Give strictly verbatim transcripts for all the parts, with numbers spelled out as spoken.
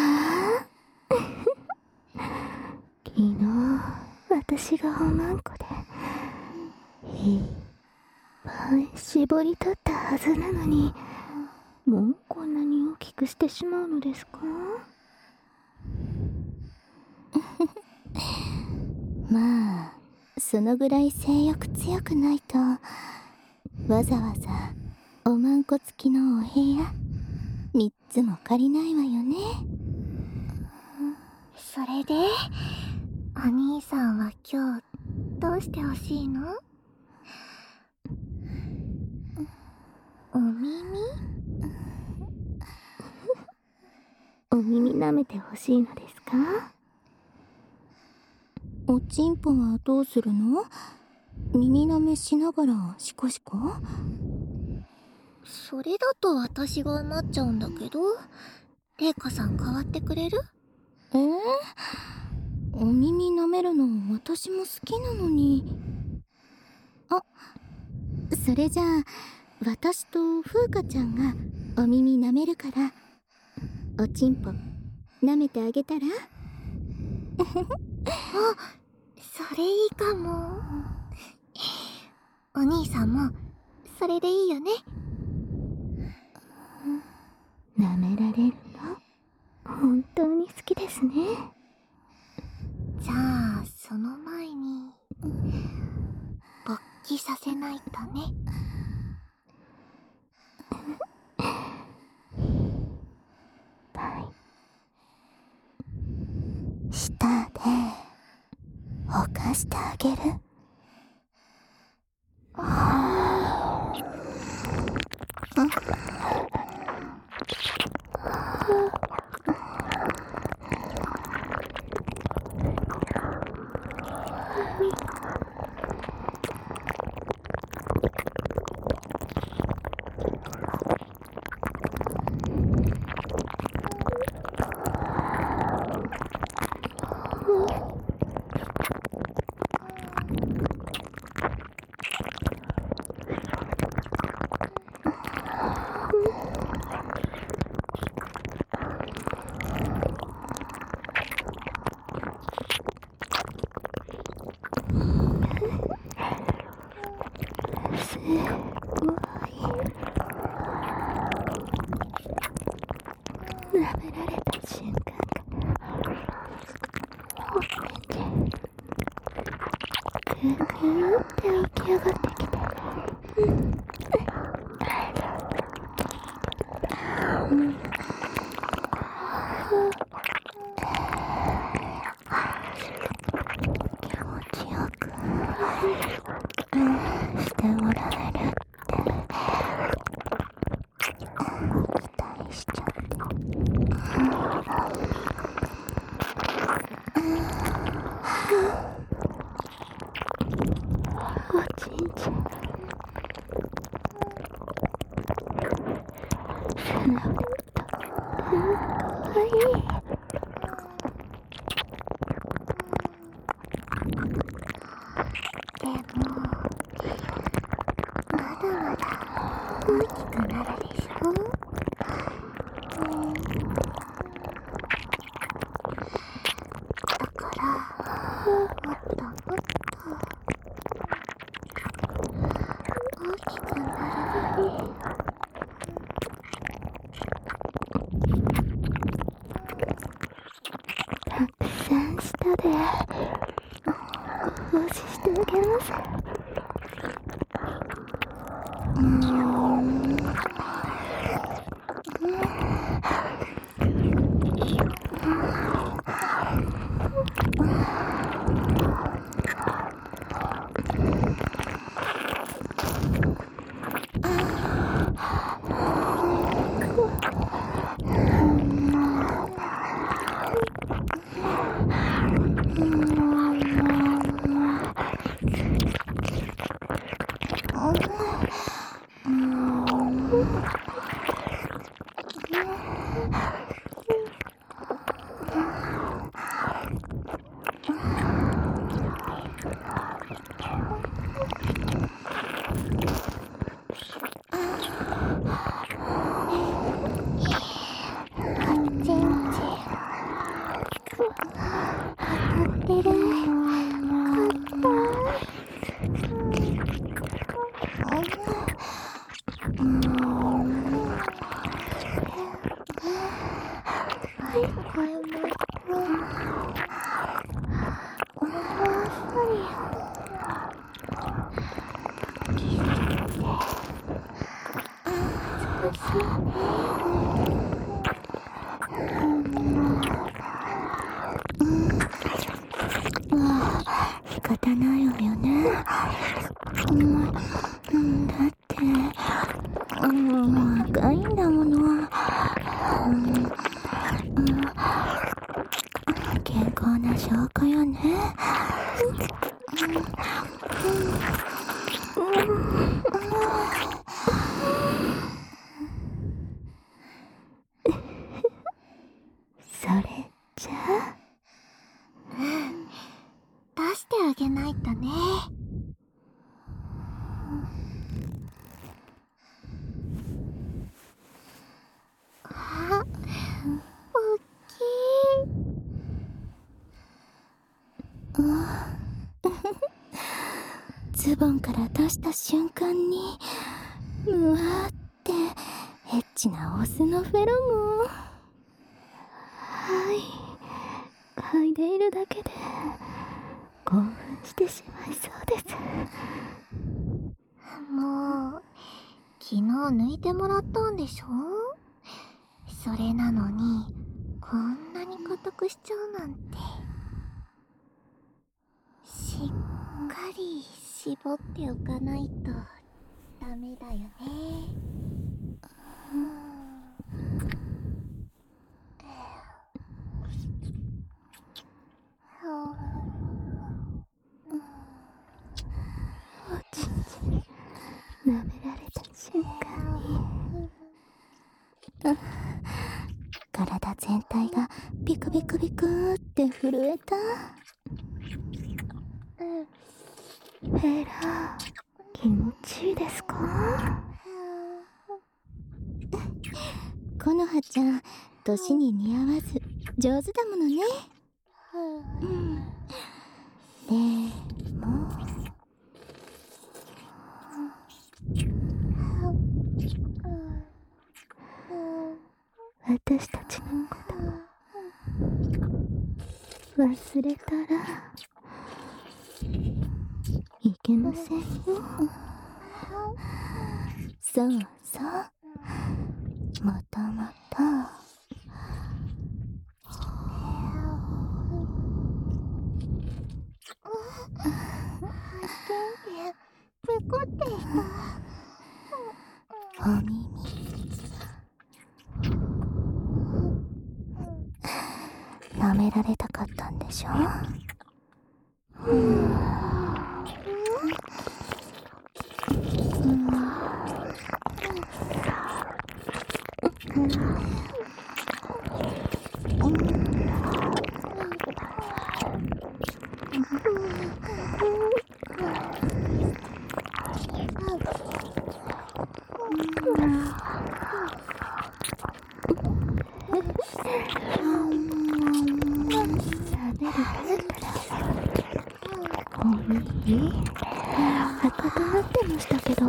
昨日私がおまんこでいっぱい絞り取ったはずなのに、もうこんなに大きくしてしまうのですか？まあそのぐらい性欲強くないとわざわざおまんこ付きのお部屋みっつも借りないわよね。 それでお兄さんは今日どうしてほしいの？お耳？ お耳舐めてほしいのですか？おちんぽはどうするの？耳舐めしながらシコシコ？ それだと私が余っちゃうんだけど、レイカさん代わってくれる？ えー、お耳舐めるの私も好きなのに。あ、それじゃあ私と風花ちゃんがお耳舐めるから、おちんぽ舐めてあげたら？ あ、それいいかも。お兄さんもそれでいいよね。 舐められるの本当に好きですね。 じゃあその前に勃起させないとね。 舌で犯してあげる。あ舐められた瞬間からくるくるって起き上がってきて、うん、気持ちよくしておられるって期待しちゃって。おちんちゃん素直でとってもかわいい。 でもまだまだ大きくなるでしょ？うん、だからもっともっと大きくなるのに。 たくさん舌でご奉仕してあげます。うーん、うんな証拠よね。それじゃあ、 うん、出してあげないとね。あ、おっきい。ズボンから出した瞬間にうわーってエッチなオスのフェロモン。はい、嗅いでいるだけで興奮してしまいそうです。 もう昨日抜いてもらったんでしょ。それなのにこんなに硬くしちゃうなんて。しっかり絞っておかないとダメだよね。 おちんちん舐められた瞬間に体全体がビクビクビクーって震えた。ヘラ、気持ちいいですか？コノハちゃん、年に似合わず上手だものね。うん。でも私たちのこと忘れたらいけませんよ。そうそう、またまたペコってした。 お耳舐められたかったんでしょ。うん、お耳赤くなってましたけど、うん、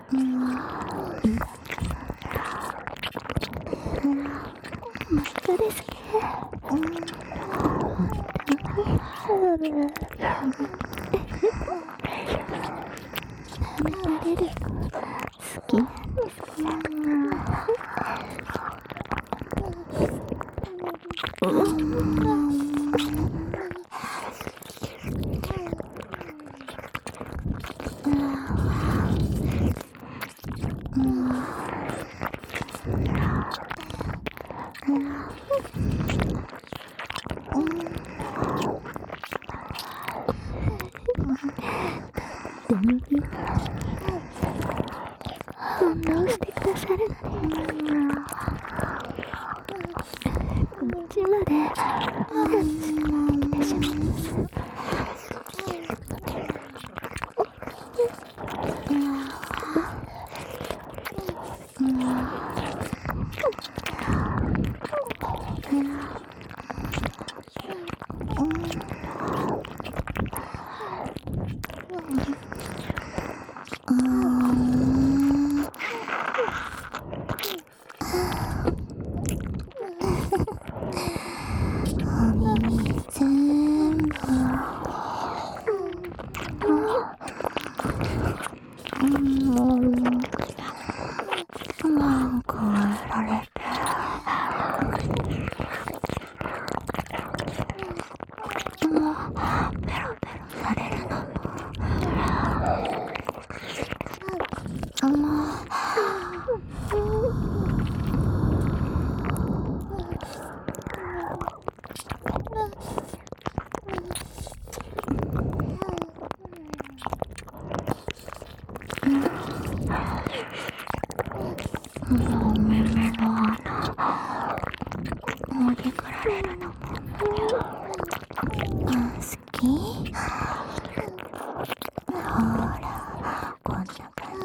真っ赤ですね。舐められるの好きなんですか？反応してくださるのね。こっちまで来てしまいます。 好き？ほら、こんな感じ。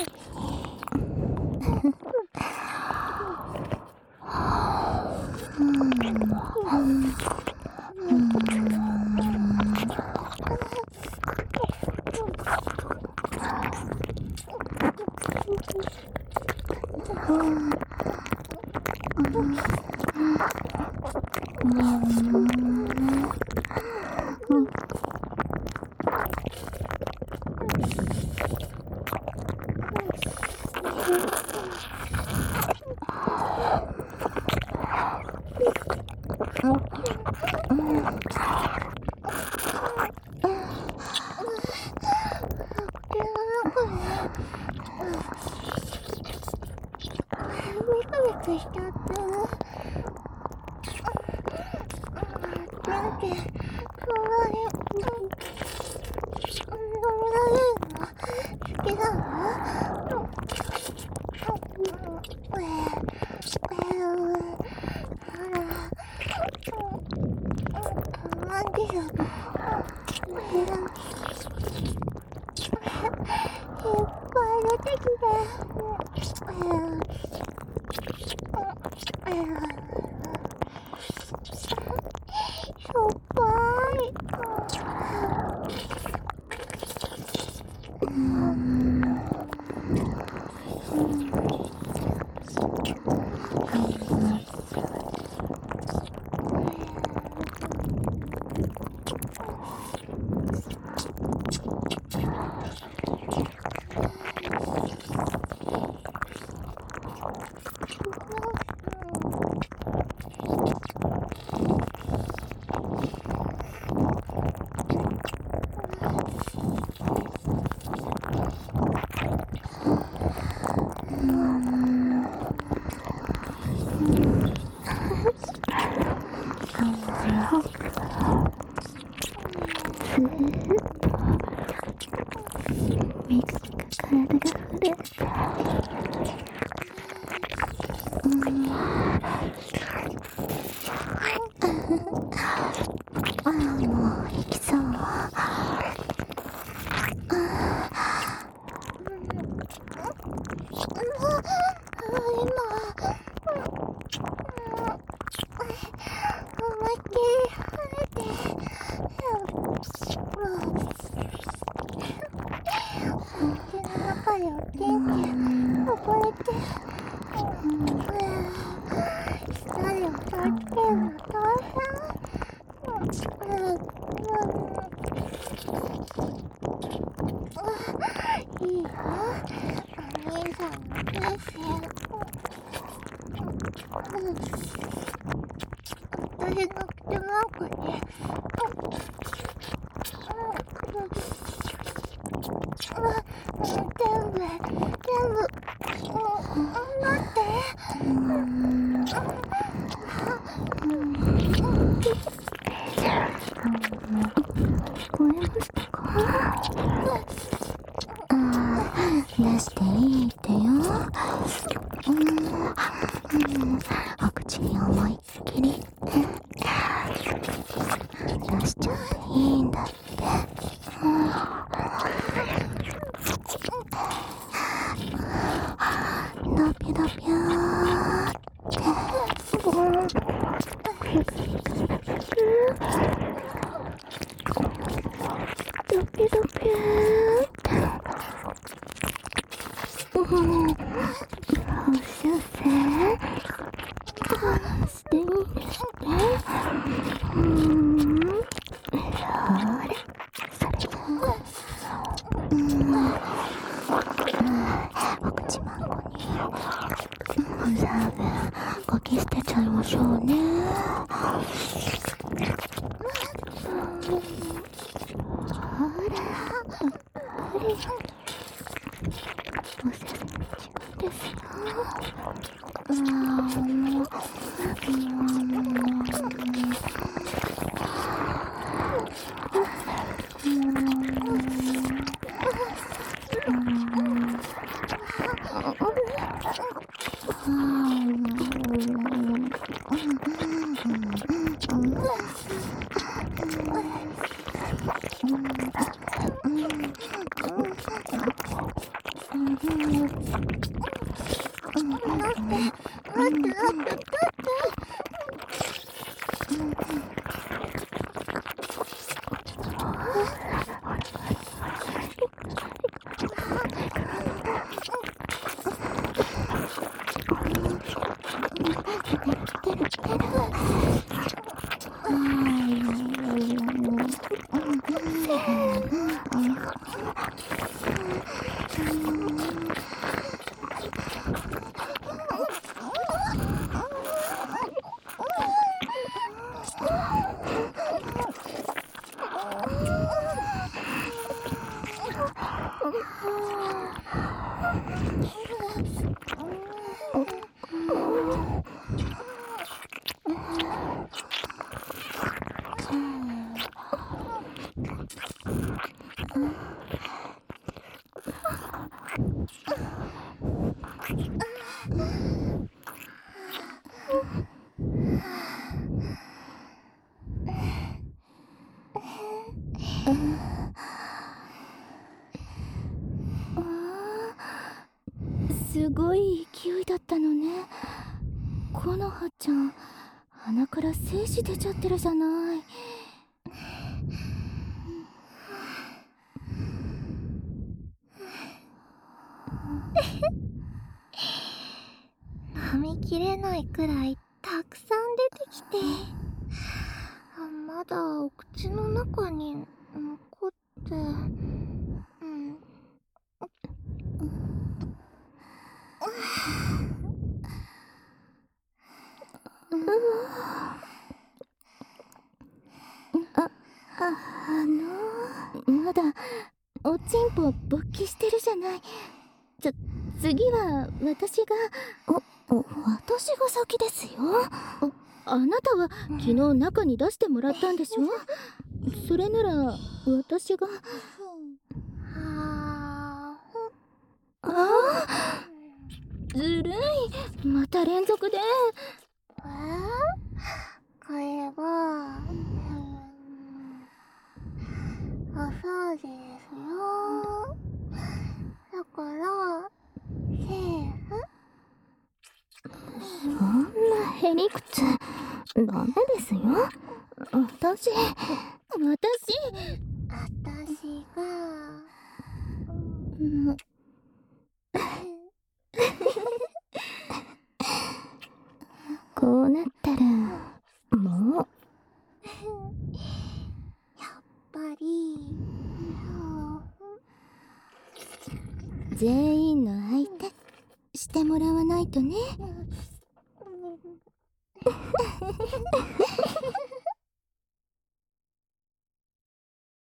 しちゃった。なんで、そんなに、飲みられるの好きなの？ええ、あら、なんでよ。いっぱい出てきて。しょっぱい。うーん。めっちゃ体が震えた。ああ、もう行きそう。出していいってよ。うん、うん、お口に思いっきり出しちゃっていいんだって。うん、ドピドピューってドピドピューってうん、おしゃせしていいんですね。うーん、それ、それじゃうん、うん、お口まんこにおさぶかけ捨てちゃいましょうね。ほら、これおさぶですよ。うーん、うーん、 すごい勢いだったのね。コノハちゃん、鼻から精子出ちゃってるじゃない。 飲みきれないくらいたくさん出てきて、まだお口の中に残って、うん。 あ、あのまだおちんぽ勃起してるじゃない。ちょ、次は私が。 お、お、私が先ですよ。 あ、あなたは昨日中に出してもらったんでしょ。それなら私が。 あああ、ずるい、また連続で。 えこれは、うん、お掃除ですよ。だから、セーフ。 そんなへりくつダメですよ。私私私が、 うん、こうなったらもうやっぱり、 全員の相手してもらわないとね。